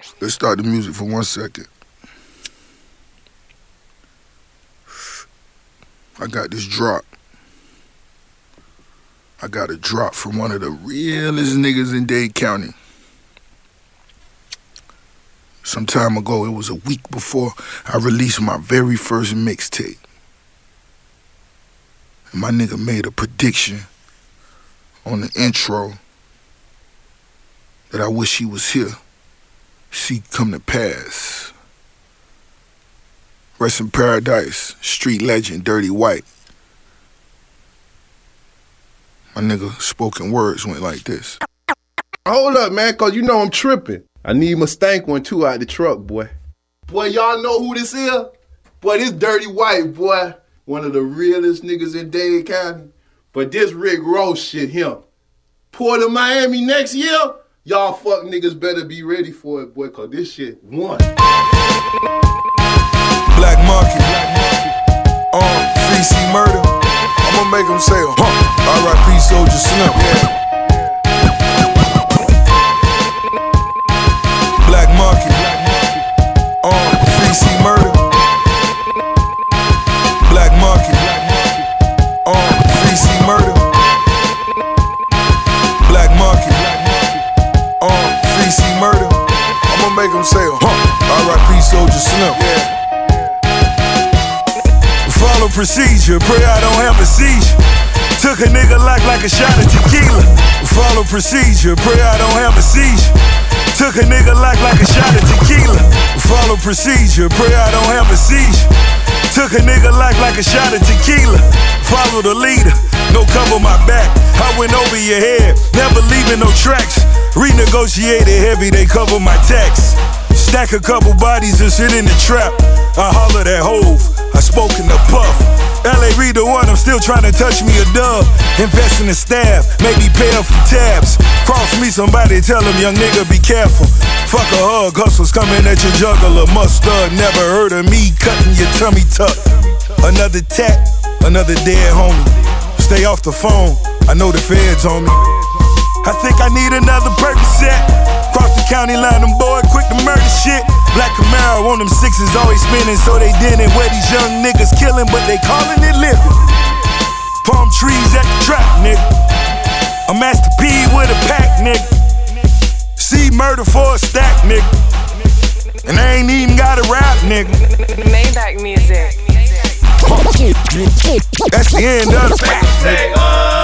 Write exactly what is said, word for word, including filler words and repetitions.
Let's start the music for one second. I got this drop. I got a drop from one of the realest niggas in Dade County. Some time ago, it was a week before I released my very first mixtape. And my nigga made a prediction on the intro that I wish he was here. See come to pass. Rest in paradise, street legend, Dirty White. My nigga spoken words went like this. Hold up, man, cause you know I'm tripping. I need my stank one too out the truck, boy. Boy, y'all know who this is? Boy, this Dirty White, boy. One of the realest niggas in Dade County. But this Rick Ross shit, him. Port of Miami next year? Y'all fuck niggas better be ready for it, boy, cause this shit won. Black Market, uh, Free C Murder. I'ma make him say, huh, R I P Soldier Slim. Yeah. Black Market, uh, Free C Murder. Black Market, uh, Free C Murder. Black Market, uh, Free C Murder. I'ma make him say, huh, R I P Soldier Slim. Yeah. Follow procedure, pray I don't have a seizure. Took a nigga like like a shot of tequila. Follow procedure, pray I don't have a seizure. Took a nigga like like a shot of tequila. Follow procedure, pray I don't have a seizure. Took a nigga like like a shot of tequila. Follow the leader, no cover my back. I went over your head, never leaving no tracks. Renegotiated heavy, they cover my tax. Stack a couple bodies and sit in the trap. I hollered at Hove, I spoke in the puff. L A read the one, I'm still trying to touch me a dub. Invest in the staff, maybe pay up for tabs. Cross me somebody, tell him young nigga be careful. Fuck a hug, hustles coming at your juggler. Mustard, never heard of me cutting your tummy tuck. Another tat, another dead homie. Stay off the phone, I know the feds on me. I think I need another Percocet. Cross the county line, them boy quick to murder shit. Black Camaro on them sixes always spinning, so they didn't. Where these young niggas killing, but they calling it living. Palm trees at the trap, nigga. A Master P with a pack, nigga. See murder for a stack, nigga. And I ain't even got a rap, nigga. Maybach music. That's the end of the back.